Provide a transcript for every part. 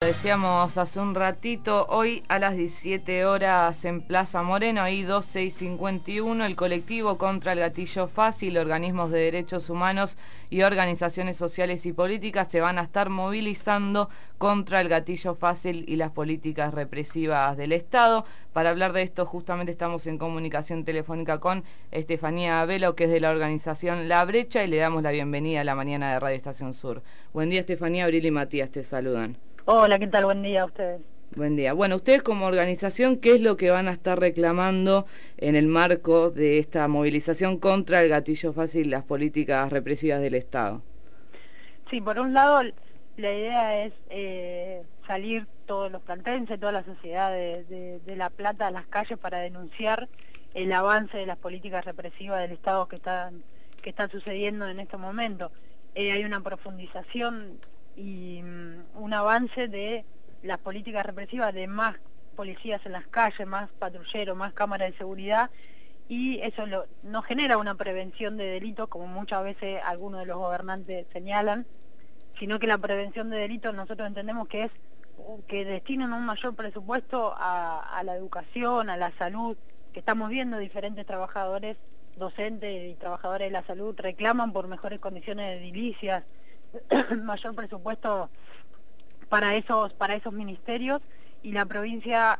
decíamos hace un ratito, hoy a las 17 horas en Plaza Moreno, ahí 12 y 51, el colectivo contra el gatillo fácil, organismos de derechos humanos y organizaciones sociales y políticas se van a estar movilizando contra el gatillo fácil y las políticas represivas del Estado. Para hablar de esto justamente estamos en comunicación telefónica con Estefanía Velo, que es de la organización La Brecha, y le damos la bienvenida a la mañana de Radio Estación Sur. Buen día, Estefanía. Abril y Matías te saludan. Hola, ¿qué tal? Buen día a ustedes. Buen día. Bueno, ustedes como organización, ¿qué es lo que van a estar reclamando en el marco de esta movilización contra el gatillo fácil y las políticas represivas del Estado? Sí, por un lado, la idea es salir todos los platenses, toda la sociedad de La Plata a las calles para denunciar el avance de las políticas represivas del Estado que están sucediendo en este momento. Hay una profundización y un avance de las políticas represivas, de más policías en las calles, más patrulleros, más cámaras de seguridad, y eso no genera una prevención de delitos, como muchas veces algunos de los gobernantes señalan, sino que la prevención de delitos nosotros entendemos que es que destinan un mayor presupuesto a la educación, a la salud, que estamos viendo diferentes trabajadores, docentes y trabajadores de la salud reclaman por mejores condiciones edilicias, mayor presupuesto para esos ministerios, y la provincia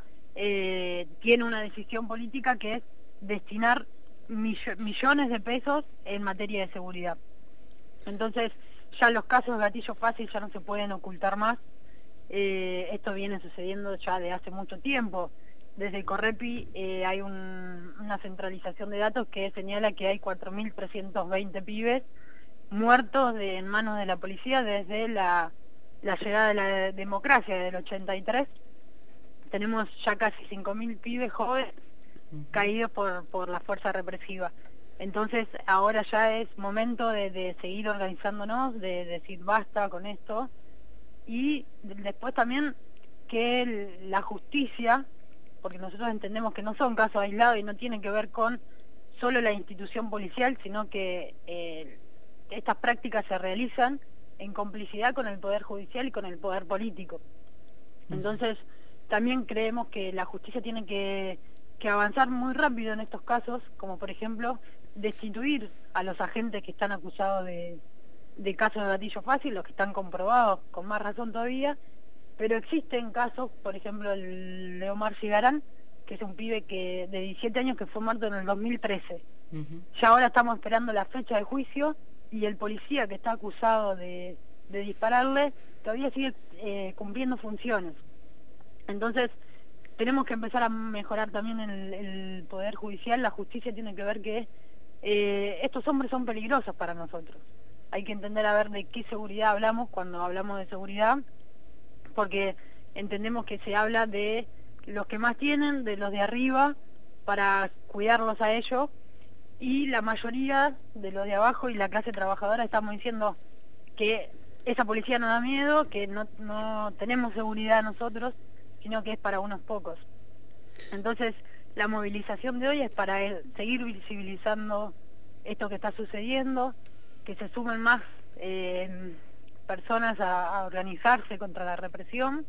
tiene una decisión política que es destinar millones de pesos en materia de seguridad. Entonces ya los casos de gatillo fácil ya no se pueden ocultar más. Esto viene sucediendo ya de hace mucho tiempo. Desde el Correpi hay una centralización de datos que señala que hay 4.320 pibes muertos en manos de la policía desde la llegada de la democracia del 83. Tenemos ya casi 5.000 pibes jóvenes caídos por la fuerza represiva. Entonces ahora ya es momento de seguir organizándonos, de decir basta con esto, y después también que la justicia, porque nosotros entendemos que no son casos aislados y no tienen que ver con solo la institución policial, sino que estas prácticas se realizan en complicidad con el Poder Judicial y con el Poder Político. Entonces, también creemos que la justicia tiene que avanzar muy rápido en estos casos, como por ejemplo, destituir a los agentes que están acusados de casos de gatillo fácil, los que están comprobados, con más razón todavía, pero existen casos, por ejemplo, el de Omar Cigarán, que es un pibe de 17 años que fue muerto en el 2013. Ya ahora estamos esperando la fecha de juicio, y el policía que está acusado de dispararle todavía sigue cumpliendo funciones. Entonces tenemos que empezar a mejorar también el Poder Judicial. La justicia tiene que ver que estos hombres son peligrosos para nosotros. Hay que entender a ver de qué seguridad hablamos cuando hablamos de seguridad, porque entendemos que se habla de los que más tienen, de los de arriba, para cuidarlos a ellos, y la mayoría de los de abajo y la clase trabajadora estamos diciendo que esa policía no da miedo, que no tenemos seguridad nosotros, sino que es para unos pocos. Entonces la movilización de hoy es para seguir visibilizando esto que está sucediendo, que se sumen más personas a organizarse contra la represión,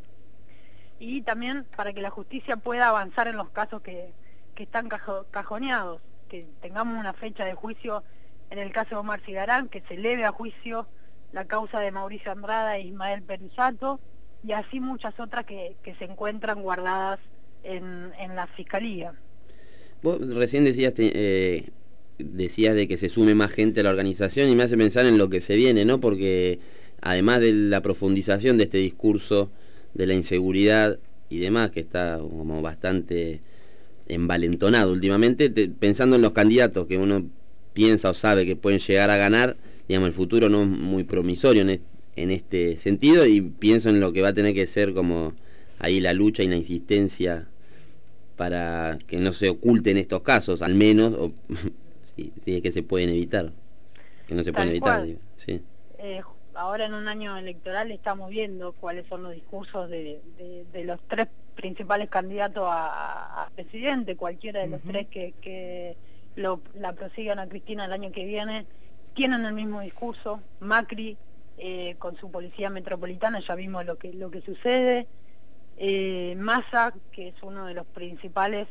y también para que la justicia pueda avanzar en los casos que están cajoneados, que tengamos una fecha de juicio en el caso de Omar Cigarán, que se eleve a juicio la causa de Mauricio Andrada e Ismael Perusato, y así muchas otras que se encuentran guardadas en la Fiscalía. Vos recién decías de que se sume más gente a la organización, y me hace pensar en lo que se viene, ¿no? Porque además de la profundización de este discurso de la inseguridad y demás, que está como bastante envalentonado últimamente, pensando en los candidatos que uno piensa o sabe que pueden llegar a ganar, digamos, el futuro no es muy promisorio en este sentido, y pienso en lo que va a tener que ser como ahí la lucha y la insistencia para que no se oculten estos casos, al menos, o si es que se pueden evitar, que no se pueden evitar, digo, sí. Ahora en un año electoral estamos viendo cuáles son los discursos de los tres principales candidatos a presidente. Cualquiera de los tres que la prosigan a Cristina el año que viene tienen el mismo discurso. Macri con su policía metropolitana, ya vimos lo que sucede. Massa, que es uno de los principales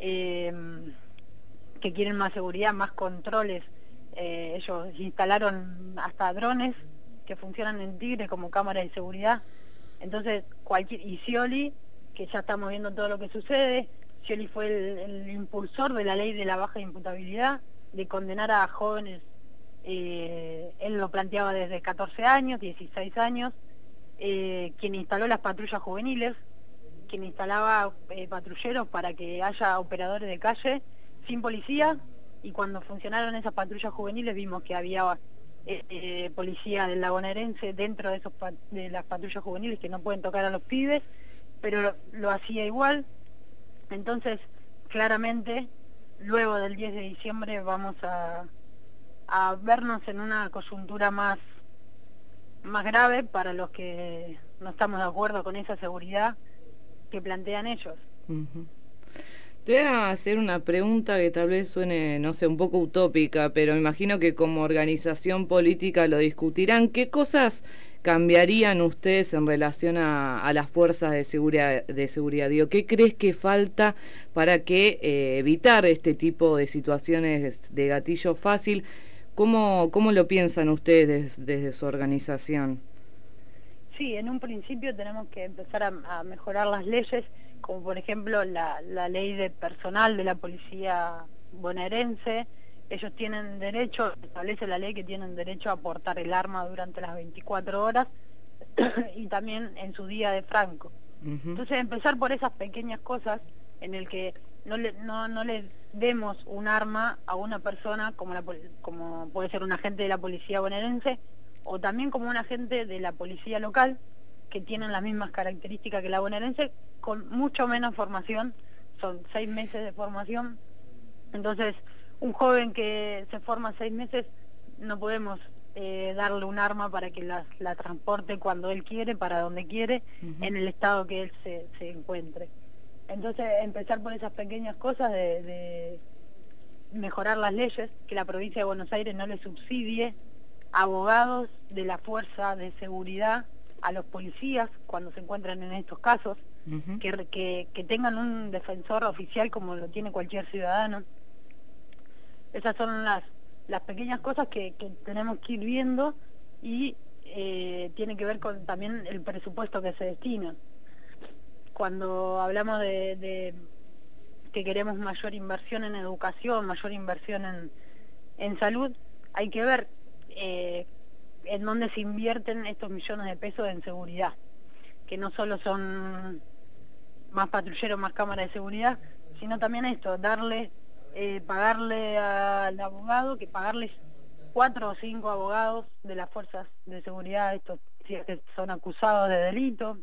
que quieren más seguridad, más controles. Ellos instalaron hasta drones que funcionan en Tigre como cámaras de seguridad. Entonces, y Scioli, que ya estamos viendo todo lo que sucede, Scioli fue el impulsor de la ley de la baja imputabilidad, de condenar a jóvenes, él lo planteaba desde 14 años, 16 años, quien instaló las patrullas juveniles, quien instalaba patrulleros para que haya operadores de calle sin policía, y cuando funcionaron esas patrullas juveniles vimos que había policía del bonaerense dentro de las patrullas juveniles que no pueden tocar a los pibes, pero lo hacía igual. Entonces, claramente, luego del 10 de diciembre vamos a vernos en una coyuntura más grave para los que no estamos de acuerdo con esa seguridad que plantean ellos. Uh-huh. Te voy a hacer una pregunta que tal vez suene, no sé, un poco utópica, pero me imagino que como organización política lo discutirán. ¿Qué cosas cambiarían ustedes en relación a las fuerzas de seguridad? Digo, ¿qué crees que falta para que evitar este tipo de situaciones de gatillo fácil? ¿Cómo lo piensan ustedes desde su organización? Sí, en un principio tenemos que empezar a mejorar las leyes, como por ejemplo la ley de personal de la policía bonaerense. Ellos tienen derecho, establece la ley que tienen derecho a portar el arma durante las 24 horas y también en su día de franco. Uh-huh. Entonces empezar por esas pequeñas cosas en el que no le demos un arma a una persona como puede ser un agente de la policía bonaerense o también como un agente de la policía local, que tienen las mismas características que la bonaerense, con mucho menos formación, son 6 meses de formación. Entonces, un joven que se forma 6 meses, no podemos darle un arma para que la transporte cuando él quiere, para donde quiere, uh-huh, en el estado que él se encuentre. Entonces, empezar por esas pequeñas cosas de mejorar las leyes, que la provincia de Buenos Aires no le subsidie abogados de la fuerza de seguridad a los policías cuando se encuentran en estos casos, uh-huh, que tengan un defensor oficial como lo tiene cualquier ciudadano. Esas son las pequeñas cosas que tenemos que ir viendo, y tiene que ver con también el presupuesto que se destina. Cuando hablamos de que queremos mayor inversión en educación, mayor inversión en salud, hay que ver en dónde se invierten estos millones de pesos en seguridad, que no solo son más patrulleros, más cámaras de seguridad, sino también esto, pagarle al abogado, que pagarles 4 o 5 abogados de las fuerzas de seguridad, estos que son acusados de delito,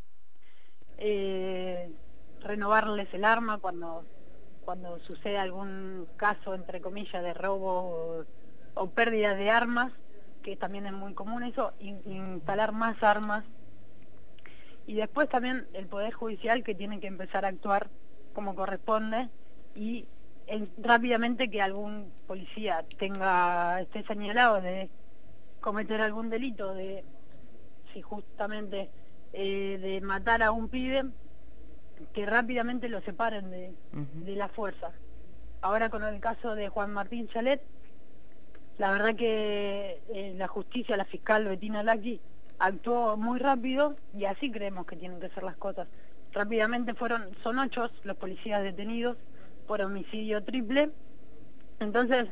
renovarles el arma cuando sucede algún caso, entre comillas, de robo o pérdida de armas, que también es muy común eso, instalar más armas. Y después también el Poder Judicial, que tiene que empezar a actuar como corresponde, y rápidamente que algún policía esté señalado de cometer algún delito, si justamente de matar a un pibe, que rápidamente lo separen de la fuerza. Ahora con el caso de Juan Martín Chalet, la verdad que la justicia, la fiscal Bettina Lacchi, actuó muy rápido, y así creemos que tienen que ser las cosas. Rápidamente son 8 los policías detenidos por homicidio triple. Entonces,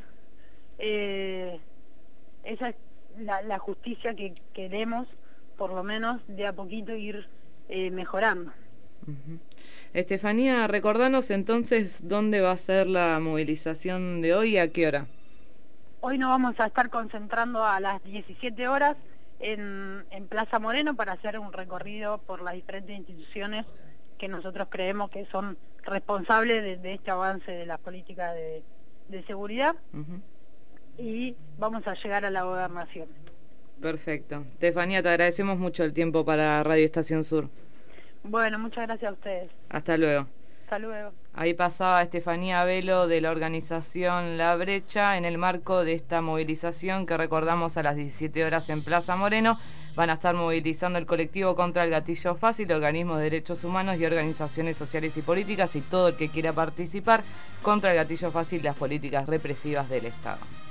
esa es la justicia que queremos, por lo menos de a poquito ir mejorando. Uh-huh. Estefanía, recordanos entonces dónde va a ser la movilización de hoy y a qué hora. Hoy nos vamos a estar concentrando a las 17 horas en Plaza Moreno para hacer un recorrido por las diferentes instituciones que nosotros creemos que son responsables de este avance de las políticas de seguridad. Uh-huh. Y vamos a llegar a la gobernación. Perfecto. Estefanía, te agradecemos mucho el tiempo para Radio Estación Sur. Bueno, muchas gracias a ustedes. Hasta luego. Hasta luego. Ahí pasaba Estefanía Velo de la organización La Brecha en el marco de esta movilización que recordamos a las 17 horas en Plaza Moreno. Van a estar movilizando el colectivo contra el gatillo fácil, organismos de derechos humanos y organizaciones sociales y políticas y todo el que quiera participar contra el gatillo fácil y las políticas represivas del Estado.